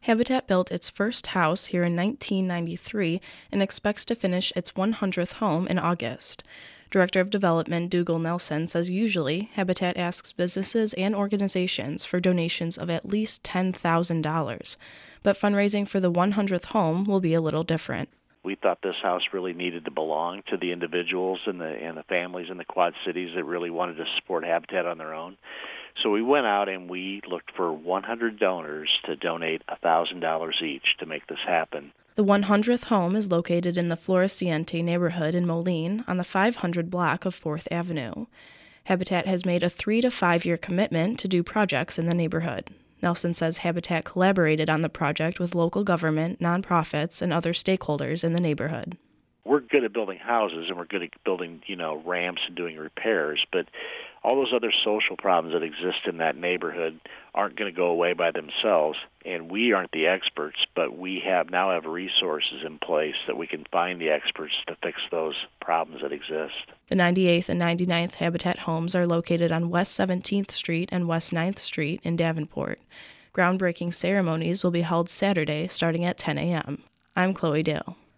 Habitat built its first house here in 1993 and expects to finish its 100th home in August. Director of Development Dougal Nelson says usually Habitat asks businesses and organizations for donations of at least $10,000, but fundraising for the 100th home will be a little different. We thought this house really needed to belong to the individuals and the families in the Quad Cities that really wanted to support Habitat on their own. So we went out and we looked for 100 donors to donate $1,000 each to make this happen. The 100th home is located in the Floreciente neighborhood in Moline on the 500 block of 4th Avenue. Habitat has made a 3 to 5 year commitment to do projects in the neighborhood. Nelson says Habitat collaborated on the project with local government, nonprofits, and other stakeholders in the neighborhood. We're good at building houses and we're good at building, ramps and doing repairs, but all those other social problems that exist in that neighborhood aren't going to go away by themselves, and we aren't the experts, but we now have resources in place that we can find the experts to fix those problems that exist. The 98th and 99th Habitat homes are located on West 17th Street and West 9th Street in Davenport. Groundbreaking ceremonies will be held Saturday starting at 10 a.m. I'm Chloe Dale.